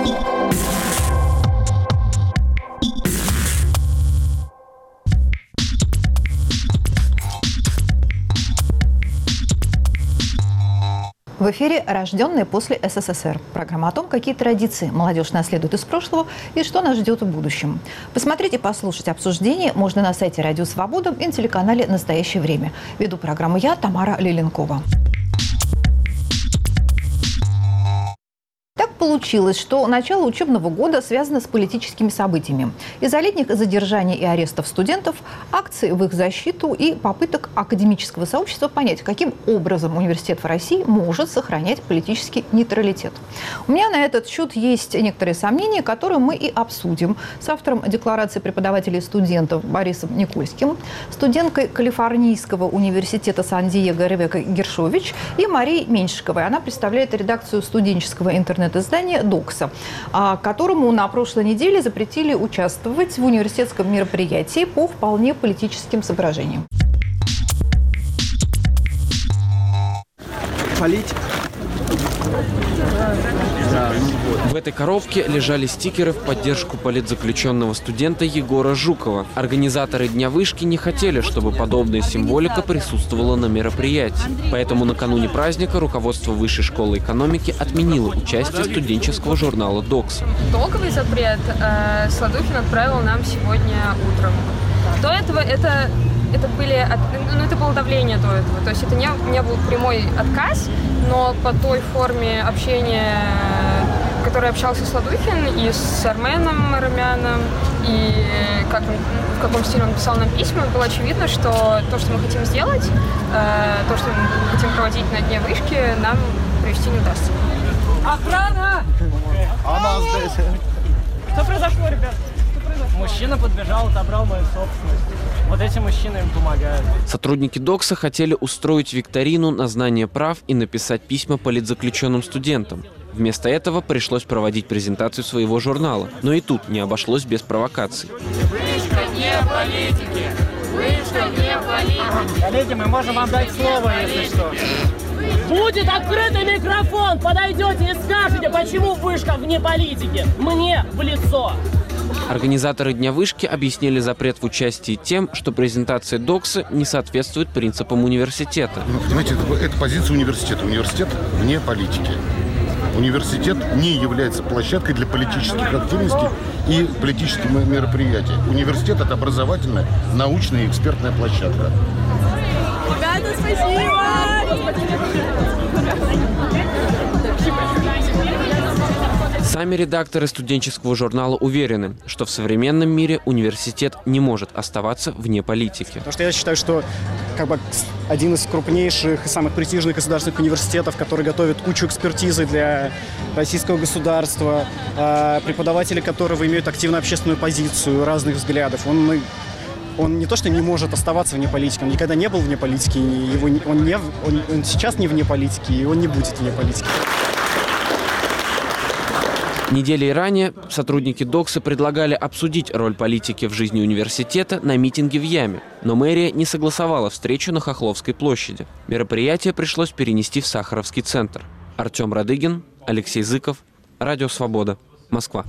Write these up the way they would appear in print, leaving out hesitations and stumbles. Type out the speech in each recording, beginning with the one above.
В эфире «Рожденные после СССР». Программа о том, какие традиции молодежь наследует из прошлого и что нас ждет в будущем. Посмотреть и послушать обсуждение можно на сайте «Радио Свобода» и на телеканале «Настоящее время». Веду программу я, Тамара Лиленкова. Получилось, что начало учебного года связано с политическими событиями. Из-за летних задержаний и арестов студентов, акций в их защиту и попыток академического сообщества понять, каким образом университет в России может сохранять политический нейтралитет. У меня на этот счет есть некоторые сомнения, которые мы и обсудим с автором декларации преподавателей и студентов Борисом Никольским, студенткой Калифорнийского университета Сан-Диего Ревекой Гершович и Марией Меньшиковой. Она представляет редакцию студенческого интернет-издания «Докса», которому на прошлой неделе запретили участвовать в университетском мероприятии по вполне политическим соображениям. Политик. В этой коробке лежали стикеры в поддержку политзаключенного студента Егора Жукова. Организаторы Дня вышки не хотели, чтобы подобная символика присутствовала на мероприятии. Поэтому накануне праздника руководство Высшей школы экономики отменило участие студенческого журнала «Докса». Итоговый запрет Сладухин отправил нам сегодня утром. До этого это было давление до этого. То есть это не был прямой отказ, но по той форме общения, в которой общался Сладухин и с Арменом Рамяном, и в каком стиле он писал нам письма, было очевидно, что то, что мы хотим сделать, то, что мы хотим проводить на Дне вышки, нам провести не удастся. Охрана! Что произошло, ребят? Мужчина подбежал, отобрал мою собственность. Вот эти мужчины им помогают. Сотрудники Докса хотели устроить викторину на знание прав и написать письма политзаключенным студентам. Вместо этого пришлось проводить презентацию своего журнала. Но и тут не обошлось без провокаций. Вышка не политики! Вышка не политики! Коллеги, мы можем вам дать слово, если что. Будет открытый микрофон! Подойдете и скажете, почему вышка вне политики. Мне в лицо! Организаторы Дня вышки объяснили запрет в участии тем, что презентация Докса не соответствует принципам университета. Понимаете, это позиция университета. Университет вне политики. Университет не является площадкой для политических активностей и политических мероприятий. Университет – это образовательная, научная и экспертная площадка. Ребята, спасибо! Сами редакторы студенческого журнала уверены, что в современном мире университет не может оставаться вне политики. Потому что я считаю, что один из крупнейших и самых престижных государственных университетов, который готовит кучу экспертизы для российского государства, преподаватели которого имеют активную общественную позицию, разных взглядов, он не то что не может оставаться вне политики, он никогда не был вне политики, он сейчас не вне политики, и он не будет вне политики. Неделей ранее сотрудники Докса предлагали обсудить роль политики в жизни университета на митинге в Яме, но мэрия не согласовала встречу на Хохловской площади. Мероприятие пришлось перенести в Сахаровский центр. Артем Радыгин, Алексей Зыков, Радио Свобода, Москва.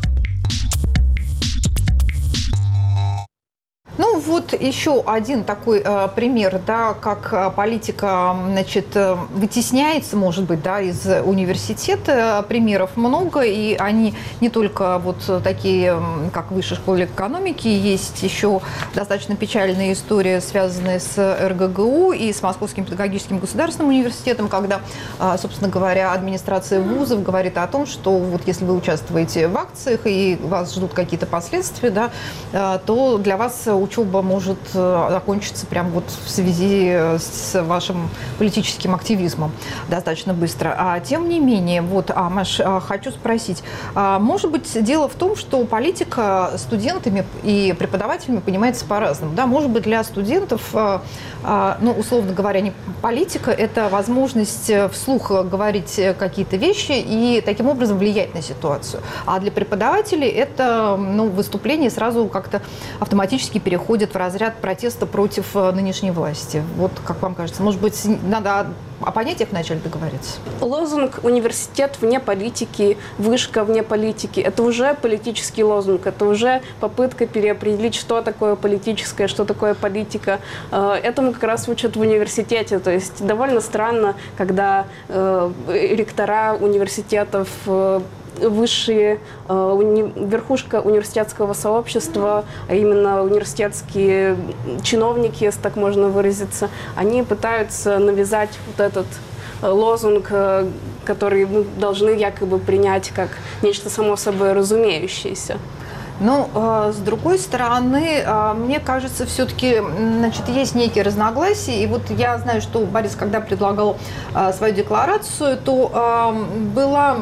Ну вот еще один такой пример, да, как политика, значит, вытесняется, может быть, да, из университета. Примеров много, и они не только вот такие, как в Высшей школе экономики, есть еще достаточно печальная история, связанная с РГГУ и с Московским педагогическим государственным университетом, когда, собственно говоря, администрация вузов говорит о том, что вот если вы участвуете в акциях и вас ждут какие-то последствия, да, то для вас учеба может закончиться прямо вот в связи с вашим политическим активизмом достаточно быстро. А тем не менее, вот, Маш, хочу спросить, может быть, дело в том, что политика студентами и преподавателями понимается по-разному, да? Может быть, для студентов, ну, условно говоря, не политика – это возможность вслух говорить какие-то вещи и таким образом влиять на ситуацию. А для преподавателей это, ну, выступление сразу как-то автоматически переходит входит в разряд протеста против нынешней власти. Вот как вам кажется, может быть, надо о понятиях вначале договориться? Лозунг «Университет вне политики», «Вышка вне политики» – это уже политический лозунг, это уже попытка переопределить, что такое политическое, что такое политика. Этому как раз учат в университете. То есть довольно странно, когда ректора университетов, высшие, верхушка университетского сообщества, а именно университетские чиновники, если так можно выразиться, они пытаются навязать вот этот лозунг, который мы должны якобы принять как нечто само собой разумеющееся. Ну, с другой стороны, мне кажется, все-таки, значит, есть некие разногласия. И вот я знаю, что Борис, когда предлагал свою декларацию, то была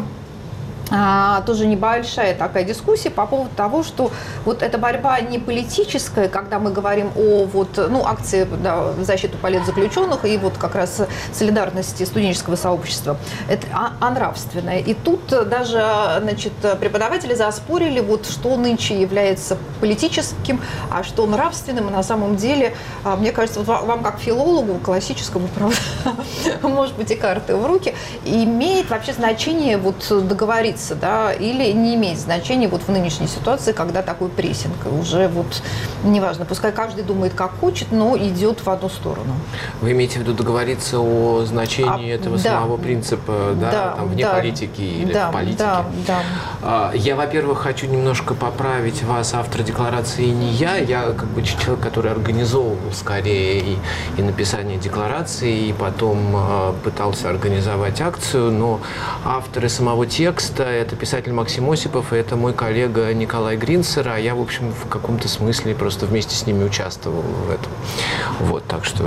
тоже небольшая такая дискуссия по поводу того, что вот эта борьба не политическая, когда мы говорим о акции в защиту политзаключенных и вот как раз солидарности студенческого сообщества, это нравственная. И тут даже, значит, преподаватели заспорили, вот что нынче является политическим, а что нравственным. И на самом деле, мне кажется, вам как филологу классическому, правда, может быть, и карты в руки, имеет вообще значение вот договориться, да, или не имеет значения вот в нынешней ситуации, когда такой прессинг уже вот неважно, пускай каждый думает как хочет, но идет в одну сторону. Вы имеете в виду договориться о значении этого самого принципа, да, там, вне политики или в политике? Да. Я, во-первых, хочу немножко поправить вас, автор декларации, не я как бы человек, который организовывал скорее и написание декларации, и потом пытался организовать акцию, но авторы самого текста — это писатель Максим Осипов, и это мой коллега Николай Гринцер, а я, в общем, в каком-то смысле просто вместе с ними участвовал в этом. Вот, так что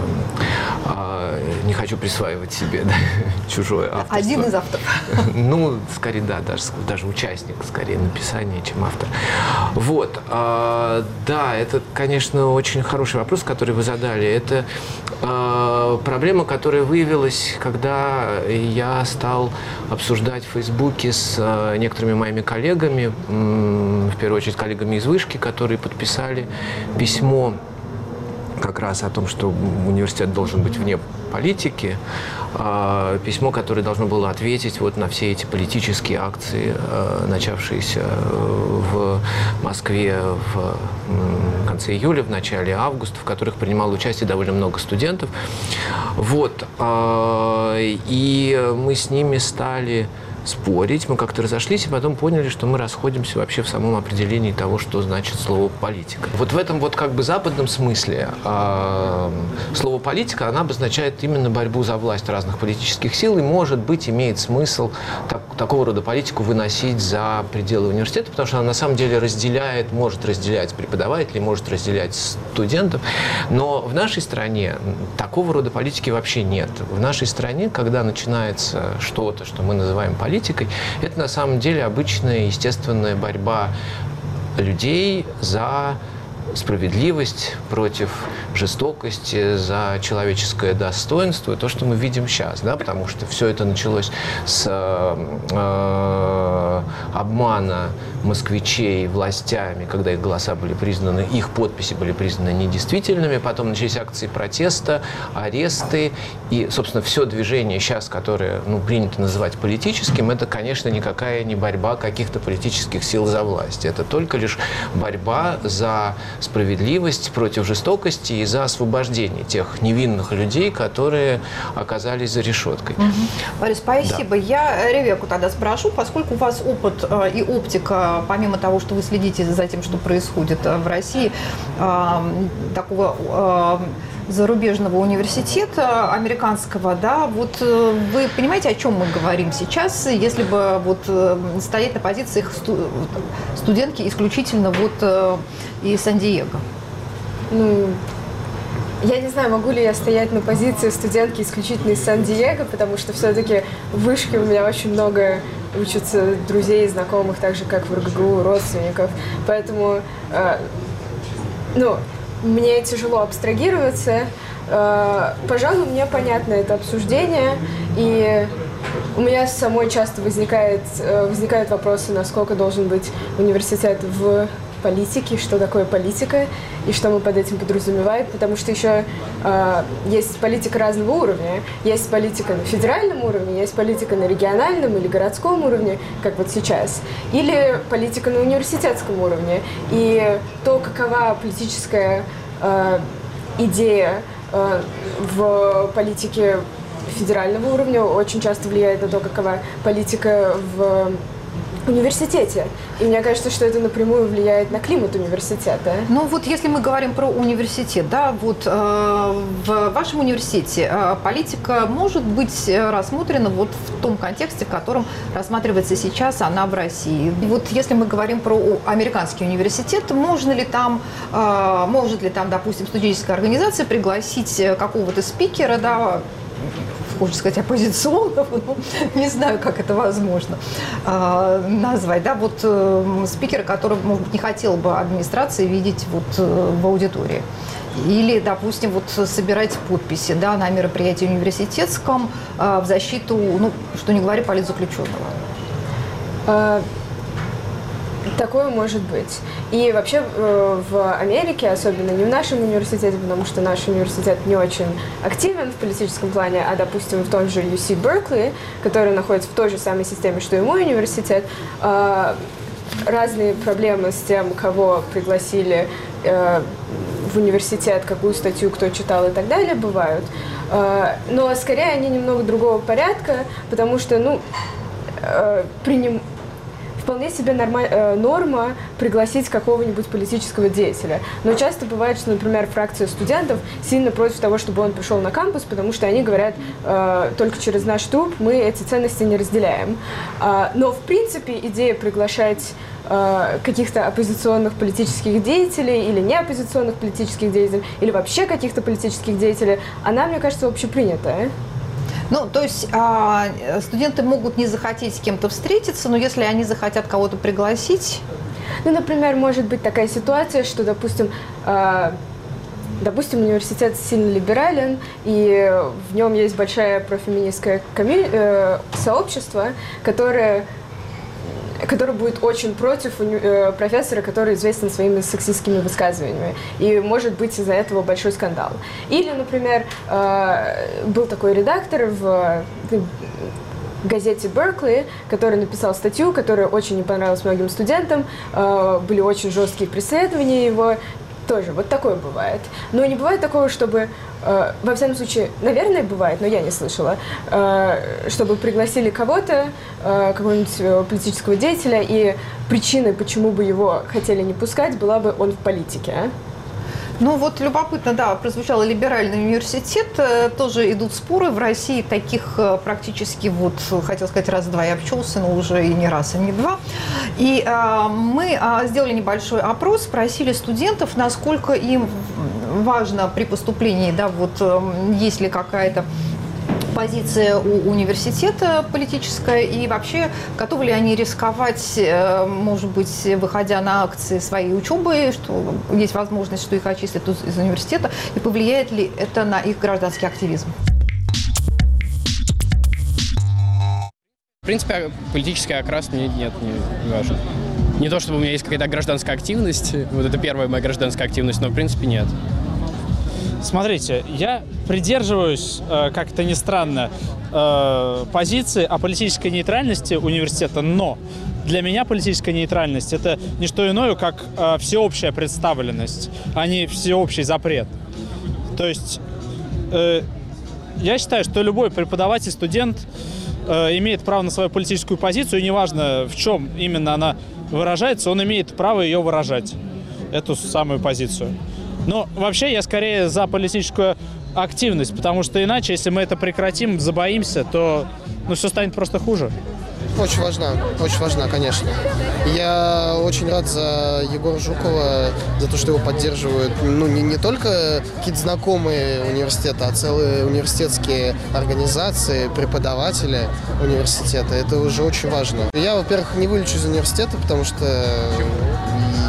не хочу присваивать себе чужое авторство. Один из авторов. Ну, скорее, да, даже участник, скорее, написания, чем автор. Вот. Да, это, конечно, очень хороший вопрос, который вы задали. Это проблема, которая выявилась, когда я стал обсуждать в Фейсбуке с некоторыми моими коллегами, в первую очередь коллегами из Вышки, которые подписали письмо как раз о том, что университет должен быть вне политики, письмо, которое должно было ответить вот на все эти политические акции, начавшиеся в Москве в конце июля, в начале августа, в которых принимало участие довольно много студентов. Вот. И мы с ними стали спорить, мы как-то разошлись и потом поняли, что мы расходимся вообще в самом определении того, что значит слово «политика». Вот в этом вот как бы западном смысле слово «политика», она обозначает именно борьбу за власть разных политических сил и, может быть, имеет смысл такого рода политику выносить за пределы университета, потому что она на самом деле может разделять преподавателей, может разделять студентов, но в нашей стране такого рода политики вообще нет. В нашей стране, когда начинается что-то, что мы называем политикой, это на самом деле обычная естественная борьба людей за справедливость, против жестокости, за человеческое достоинство, то, что мы видим сейчас, да, потому что все это началось с обмана москвичей властями, когда их голоса были признаны, их подписи были признаны недействительными, потом начались акции протеста, аресты, и, собственно, все движение сейчас, которое, принято называть политическим, это, конечно, никакая не борьба каких-то политических сил за власть, это только лишь борьба за справедливость, против жестокости и за освобождение тех невинных людей, которые оказались за решеткой. Борис, спасибо. Да. Я Ревеку тогда спрошу, поскольку у вас опыт и оптика, помимо того, что вы следите за тем, что происходит в России, такого зарубежного университета американского, да, вот вы понимаете, о чем мы говорим сейчас, если бы вот стоять на позициях студентки исключительно вот из Сан-Диего? Я не знаю, могу ли я стоять на позиции студентки исключительно из Сан-Диего, потому что все-таки в Вышке у меня очень много учатся друзей и знакомых, так же, как в РГГУ, родственников. Поэтому, мне тяжело абстрагироваться. Пожалуй, мне понятно это обсуждение, и у меня самой часто возникают вопросы, насколько должен быть университет политики, что такое политика и что мы под этим подразумеваем, потому что еще есть политика разного уровня. Есть политика на федеральном уровне, есть политика на региональном или городском уровне, как вот сейчас, или политика на университетском уровне. И то, какова политическая идея в политике федерального уровня, очень часто влияет на то, какова политика в университете. И мне кажется, что это напрямую влияет на климат университета. Ну вот если мы говорим про университет, да, вот в вашем университете политика может быть рассмотрена вот в том контексте, в котором рассматривается сейчас она в России. И вот если мы говорим про американский университет, может ли там, допустим, студенческая организация пригласить какого-то спикера, да, хочется сказать, оппозиционного, ну, не знаю, как это возможно назвать, да, вот спикера, которого, может быть, не хотела бы администрация видеть вот в аудитории. Или, допустим, вот собирать подписи, да, на мероприятии университетском в защиту, ну, что не говоря, политзаключенного. Такое может быть. И вообще в Америке, особенно не в нашем университете, потому что наш университет не очень активен в политическом плане, а, допустим, в том же UC Berkeley, который находится в той же самой системе, что и мой университет, разные проблемы с тем, кого пригласили в университет, какую статью кто читал и так далее, бывают. Но скорее они немного другого порядка, потому что, вполне себе норма пригласить какого-нибудь политического деятеля. Но часто бывает, что, например, фракция студентов сильно против того, чтобы он пришел на кампус, потому что они говорят, только через наш труп мы эти ценности не разделяем. Но, в принципе, идея приглашать каких-то оппозиционных политических деятелей или неоппозиционных политических деятелей, или вообще каких-то политических деятелей, она, мне кажется, общепринятая. Ну, то есть студенты могут не захотеть с кем-то встретиться, но если они захотят кого-то пригласить... Ну, например, может быть такая ситуация, что, допустим, университет сильно либерален, и в нем есть большое профеминистское сообщество, которое будет очень против профессора, который известен своими сексистскими высказываниями. И может быть из-за этого большой скандал. Или, например, был такой редактор в газете Berkeley, который написал статью, которая очень не понравилась многим студентам. Были очень жесткие преследования его. Тоже вот такое бывает. Но не бывает такого, чтобы, во всяком случае, наверное, бывает, но я не слышала, чтобы пригласили кого-то, какого-нибудь политического деятеля, и причиной, почему бы его хотели не пускать, была бы он в политике. Ну вот любопытно, да, прозвучал либеральный университет, тоже идут споры в России, таких практически, вот, хотел сказать, раз-два я обчелся, но уже и не раз, и не два. И мы сделали небольшой опрос, спросили студентов, насколько им важно при поступлении, да, вот, есть ли какая-то позиция у университета политическая, и вообще готовы ли они рисковать, может быть, выходя на акции своей учебы, что есть возможность, что их отчислят из университета, и повлияет ли это на их гражданский активизм? В принципе, политический окрас мне не важен. Не то, чтобы у меня есть какая-то гражданская активность, вот это первая моя гражданская активность, но в принципе нет. Смотрите, я придерживаюсь, как это ни странно, позиции о политической нейтральности университета, но для меня политическая нейтральность – это не что иное, как всеобщая представленность, а не всеобщий запрет. То есть я считаю, что любой преподаватель, студент имеет право на свою политическую позицию, и неважно, в чем именно она выражается, он имеет право ее выражать, эту самую позицию. Но вообще я скорее за политическую активность, потому что иначе, если мы это прекратим, забоимся, то все станет просто хуже. Очень важна, конечно. Я очень рад за Егора Жукова, за то, что его поддерживают, не только какие-то знакомые университета, а целые университетские организации, преподаватели университета. Это уже очень важно. Я, во-первых, не вылечу из университета, потому что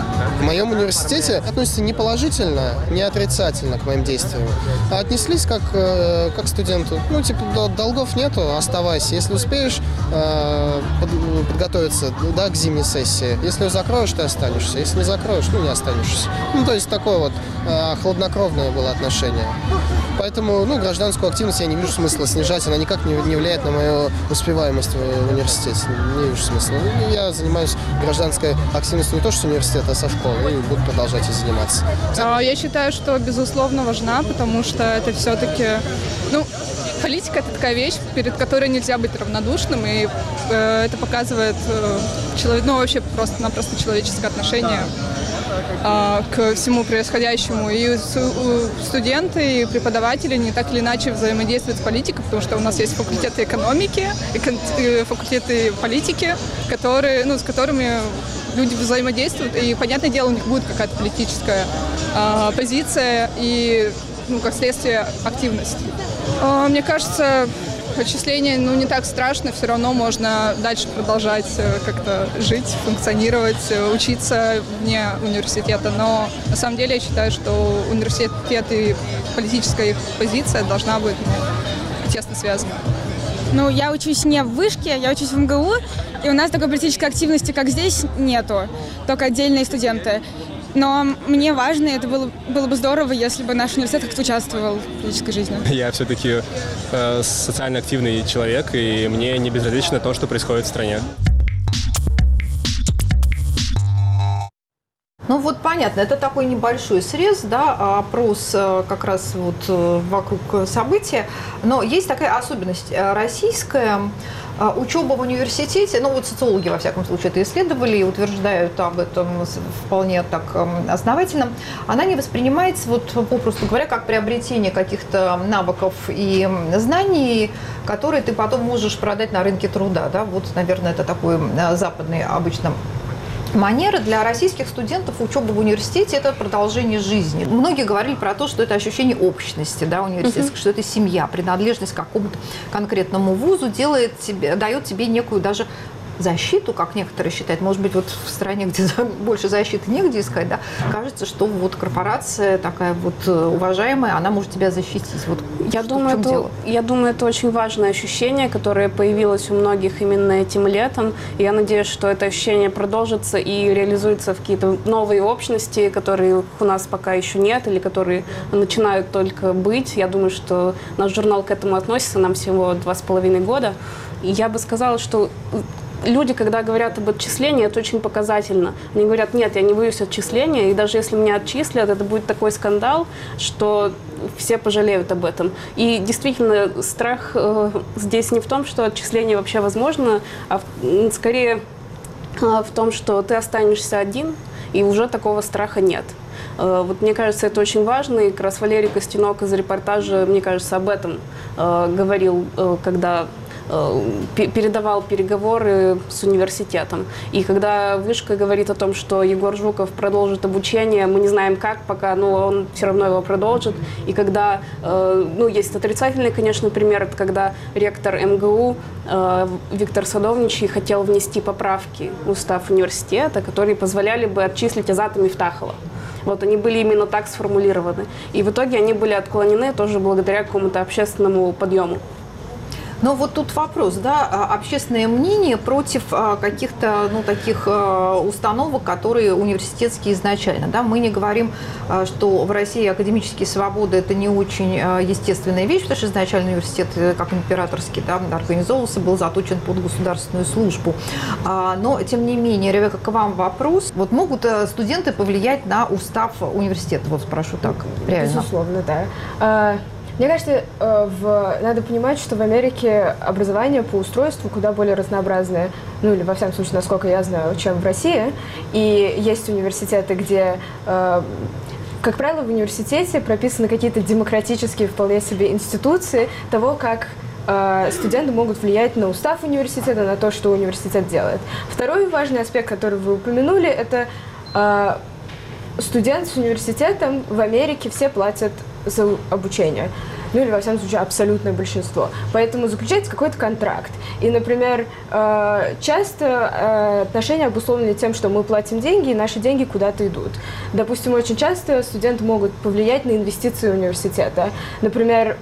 В моем университете относятся не положительно, не отрицательно к моим действиям, а отнеслись как к студенту. Ну, типа, долгов нету, оставайся. Если успеешь подготовиться, да, к зимней сессии, если закроешь, ты останешься. Если не закроешь, ну, не останешься. Ну, то есть такое вот хладнокровное было отношение. Поэтому, ну, гражданскую активность я не вижу смысла снижать, она никак не влияет на мою успеваемость в университете. Не вижу смысла. Я занимаюсь гражданской активностью не то что с университета, а со школы, и буду продолжать ей заниматься. Я считаю, что, безусловно, важна, потому что это все-таки, ну, политика – это такая вещь, перед которой нельзя быть равнодушным, и это показывает вообще просто-напросто человеческое отношение к всему происходящему. И студенты, и преподаватели не так или иначе взаимодействуют с политикой, потому что у нас есть факультеты экономики, факультеты политики, с которыми люди взаимодействуют, и, понятное дело, у них будет какая-то политическая позиция и, как следствие, активность. Мне кажется, отчисление, не так страшно, все равно можно дальше продолжать как-то жить, функционировать, учиться вне университета. Но на самом деле я считаю, что университет и политическая их позиция должна быть тесно связана. Я учусь не в вышке, я учусь в МГУ, и у нас такой политической активности, как здесь, нету, только отдельные студенты. Но мне важно, и это было бы здорово, если бы наш университет как-то участвовал в политической жизни. Я все-таки социально активный человек, и мне не безразлично то, что происходит в стране. Ну вот понятно, это такой небольшой срез, да, опрос как раз вот вокруг события. Но есть такая особенность российская. Учеба в университете, социологи, во всяком случае, это исследовали и утверждают об этом вполне так основательно, она не воспринимается, попросту говоря, как приобретение каких-то навыков и знаний, которые ты потом можешь продать на рынке труда. Да? Наверное, это такой западный обычно манера. Для российских студентов учеба в университете – это продолжение жизни. Многие говорили про то, что это ощущение общности, да, университетской, что это семья, принадлежность к какому-то конкретному вузу дает тебе некую даже защиту, как некоторые считают. Может быть, в стране, где больше защиты негде искать, да, кажется, что корпорация такая уважаемая, она может тебя защитить. Я думаю, это очень важное ощущение, которое появилось у многих именно этим летом. И я надеюсь, что это ощущение продолжится и реализуется в какие-то новые общности, которые у нас пока еще нет или которые начинают только быть. Я думаю, что наш журнал к этому относится, нам всего 2,5 года. И я бы сказала, что люди, когда говорят об отчислении, это очень показательно. Они говорят: нет, я не боюсь отчисления, и даже если меня отчислят, это будет такой скандал, что все пожалеют об этом. И действительно, страх здесь не в том, что отчисление вообще возможно, а скорее в том, что ты останешься один, и уже такого страха нет. Мне кажется, это очень важно, и как раз Валерий Костенок из репортажа, мне кажется, об этом говорил, когда передавал переговоры с университетом. И когда Вышка говорит о том, что Егор Жуков продолжит обучение, мы не знаем как пока, но он все равно его продолжит. И когда, есть отрицательный, конечно, пример, это когда ректор МГУ Виктор Садовничий хотел внести поправки в устав университета, которые позволяли бы отчислить Азата Мифтахова. Они были именно так сформулированы. И в итоге они были отклонены тоже благодаря какому-то общественному подъему. Но тут вопрос, да, общественное мнение против каких-то, таких установок, которые университетские изначально, да. Мы не говорим, что в России академические свободы – это не очень естественная вещь, потому что изначально университет, как императорский, да, организовывался, был заточен под государственную службу. Но, тем не менее, Ревека, к вам вопрос. Могут студенты повлиять на устав университета? Спрошу так, реально. Безусловно, да. Мне кажется, надо понимать, что в Америке образование по устройству куда более разнообразное, или во всяком случае, насколько я знаю, чем в России. И есть университеты, где, как правило, в университете прописаны какие-то демократические вполне себе институции того, как студенты могут влиять на устав университета, на то, что университет делает. Второй важный аспект, который вы упомянули, это студент с университетом в Америке все платят за обучение. ну или, во всяком случае, абсолютное большинство. Поэтому заключается какой-то контракт. И, например, часто отношения обусловлены тем, что мы платим деньги, и наши деньги куда-то идут. Допустим, очень часто студенты могут повлиять на инвестиции университета. Например,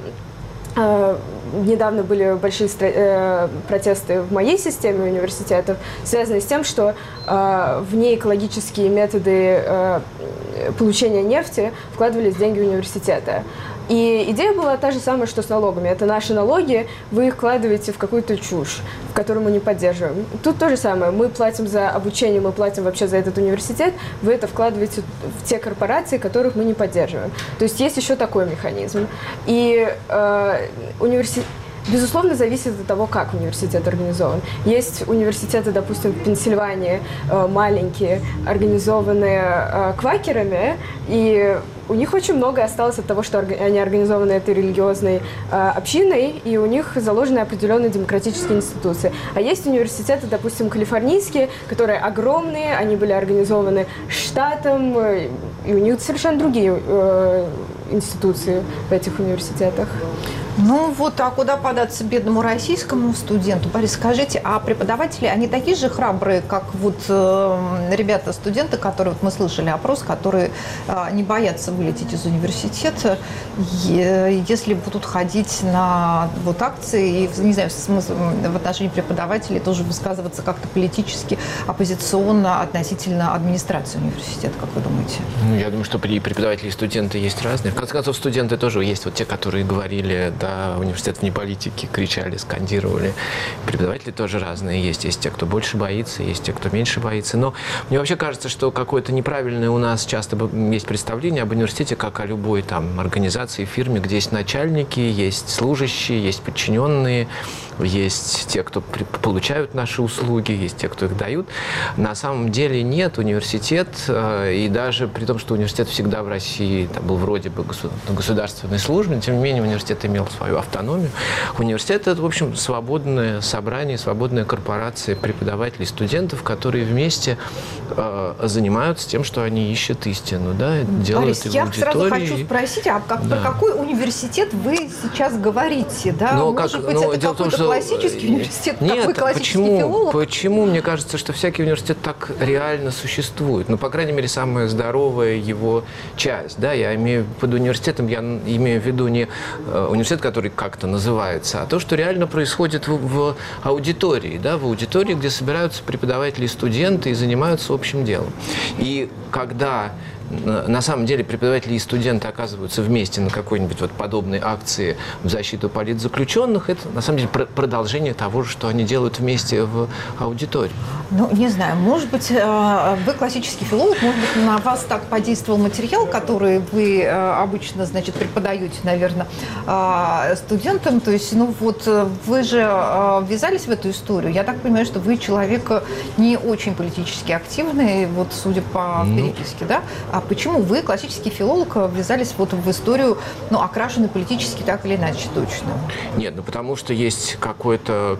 недавно были большие протесты в моей системе университетов, связанные с тем, что внеэкологические методы получения нефти вкладывались в деньги университета. И идея была та же самая, что с налогами. Это наши налоги, вы их вкладываете в какую-то чушь, в которую мы не поддерживаем. Тут то же самое. Мы платим за обучение, мы платим вообще за этот университет, вы это вкладываете в те корпорации, которых мы не поддерживаем. То есть есть еще такой механизм. И безусловно, зависит от того, как университет организован. Есть университеты, допустим, в Пенсильвании, маленькие, организованные квакерами, и у них очень многое осталось от того, что они организованы этой религиозной общиной, и у них заложены определенные демократические институции. А есть университеты, допустим, калифорнийские, которые огромные, они были организованы штатом, и у них совершенно другие институции в этих университетах. Ну вот, а куда податься бедному российскому студенту? Борис, скажите, а преподаватели, они такие же храбрые, как вот ребята-студенты, которые, вот мы слышали опрос, которые не боятся вылететь из университета, если будут ходить на вот акции, и, не знаю, в отношении преподавателей тоже высказываться как-то политически, оппозиционно относительно администрации университета, как вы думаете? Ну, я думаю, что преподаватели и студенты есть разные. В конце концов, студенты тоже есть вот те, которые говорили, да, университет вне политики, кричали, скандировали. Преподаватели тоже разные есть. Есть те, кто больше боится, есть те, кто меньше боится. Но мне вообще кажется, что какое-то неправильное у нас часто есть представление об университете как о любой там организации, фирме, где есть начальники, есть служащие, есть подчиненные, есть те, кто получают наши услуги, есть те, кто их дают. На самом деле нет. Университет, и даже при том, что университет всегда в России там, был вроде бы государственной службой, тем не менее университет имел свою автономию. Университет – это, в общем, свободное собрание, свободная корпорация преподавателей, студентов, которые вместе занимаются тем, что они ищут истину, да, делают Борис, его я аудитории. сразу хочу спросить, а про какой университет вы сейчас говорите? Да? Может быть, это какой-то классический университет? Нет, такой классический филолог? Почему? Мне кажется, что всякий университет так реально существует. Ну, по крайней мере, самая здоровая его часть. Да? Я имею под университетом, я имею в виду не университет, который как-то называется, а то, что реально происходит в аудитории. Да? В аудитории, где собираются преподаватели и студенты и занимаются общим делом. И когда на самом деле преподаватели и студенты оказываются вместе на какой-нибудь вот подобной акции в защиту политзаключенных, это на самом деле продолжение того же, что они делают вместе в аудитории. Ну, не знаю, может быть, вы классический филолог, может быть, на вас так подействовал материал, который вы обычно, значит, преподаете, наверное, студентам. То есть, ну вот, вы же ввязались в эту историю. Я так понимаю, что вы человек не очень политически активный, вот, судя по переписке, да? А почему вы, классический филолог, ввязались вот в историю, ну, окрашенную политически так или иначе точно? Нет, ну потому что есть какая-то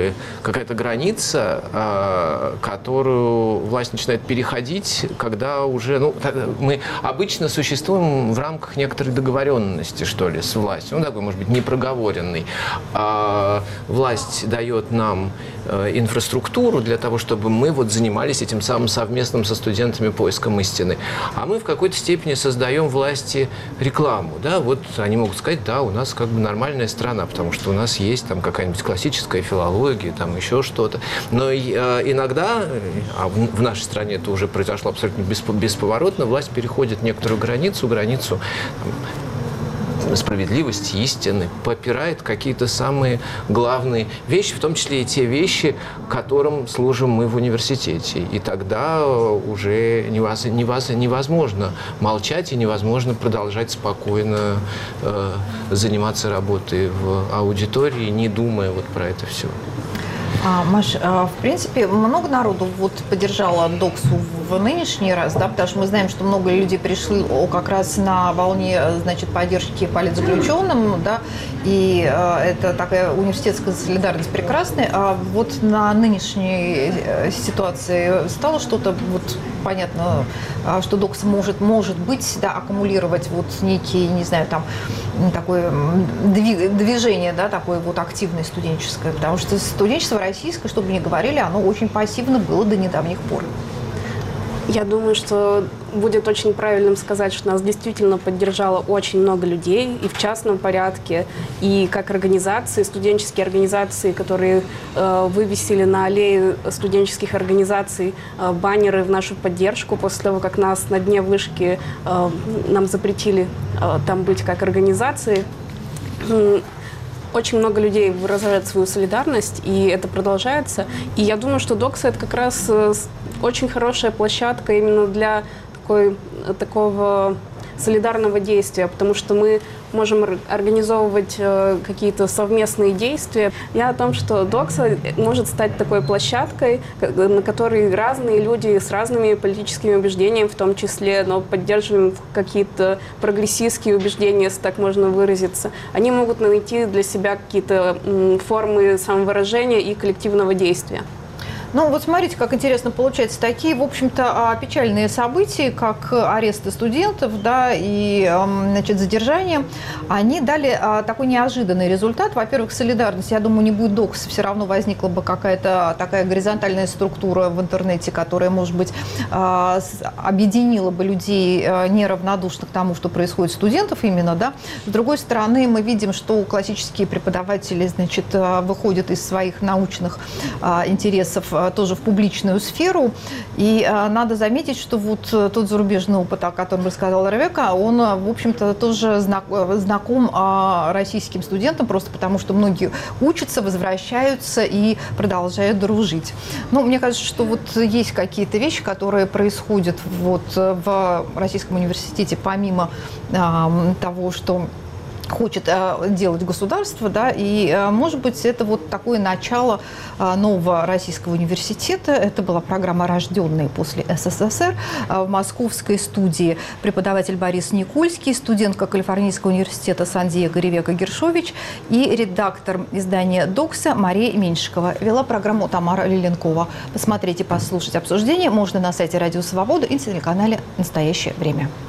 граница, которую власть начинает переходить, когда уже, ну, мы обычно существуем в рамках некоторой договоренности, что ли, с властью, ну, такой, может быть, непроговоренный. Власть дает нам инфраструктуру для того, чтобы мы вот занимались этим самым совместным со студентами поиском истины. А мы в какой-то степени создаем власти рекламу, да, вот они могут сказать, да, у нас как бы нормальная страна, потому что у нас есть там какая-нибудь классическая филология, там еще что-то, но иногда, а в нашей стране это уже произошло абсолютно бесповоротно, власть переходит некоторую границу там, справедливости, истины, попирает какие-то самые главные вещи, в том числе и те вещи, которым служим мы в университете. И тогда уже невозможно молчать и невозможно продолжать спокойно заниматься работой в аудитории, не думая вот про это все. Маш, в принципе, много народу вот поддержало Доксу в нынешний раз, да, потому что мы знаем, что много людей пришли как раз на волне, значит, поддержки политзаключенным, да, и это такая университетская солидарность прекрасная. А вот на нынешней ситуации стало что-то вот понятно, что ДОКС может быть, да, аккумулировать вот некий, не знаю, там такое движение, да, такое вот активное студенческое, потому что студенчество российское, чтобы ни говорили, оно очень пассивно было до недавних пор. Я думаю, что будет очень правильным сказать, что нас действительно поддержало очень много людей, и в частном порядке, и как организации, студенческие организации, которые вывесили на аллее студенческих организаций баннеры в нашу поддержку после того, как нас на дне вышки нам запретили там быть как организации. Очень много людей выражают свою солидарность, и это продолжается. И я думаю, что ДОКС — это как раз очень хорошая площадка именно для такого солидарного действия, потому что мы можем организовывать какие-то совместные действия. Я о том, что ДОКС может стать такой площадкой, на которой разные люди с разными политическими убеждениями, в том числе, но поддерживаем какие-то прогрессистские убеждения, если так можно выразиться. Они могут найти для себя какие-то формы самовыражения и коллективного действия. Ну, вот смотрите, как интересно получается. Такие, в общем-то, печальные события, как аресты студентов, да, и, значит, задержание, они дали такой неожиданный результат. Во-первых, солидарность. Я думаю, не будет ДОКС, все равно возникла бы какая-то такая горизонтальная структура в интернете, которая, может быть, объединила бы людей, неравнодушных к тому, что происходит студентов именно, да. С другой стороны, мы видим, что классические преподаватели, значит, выходят из своих научных интересов тоже в публичную сферу. И надо заметить, что вот тот зарубежный опыт, о котором рассказала Ревека, он, в общем-то, тоже знаком российским студентам, просто потому что многие учатся, возвращаются и продолжают дружить. Ну, мне кажется, что вот есть какие-то вещи, которые происходят вот в Российском университете, помимо того, что хочет делать государство, да, и, может быть, это вот такое начало нового российского университета. Это была программа «Рожденные после СССР». В московской студии преподаватель Борис Никольский, студентка Калифорнийского университета Сан-Диего Ревека Гершович и редактор издания «ДОКСа» Мария Меньшикова. Вела программу Тамара Лиленкова. Посмотреть и послушать обсуждение можно на сайте Радио Свобода и на телеканале «Настоящее время».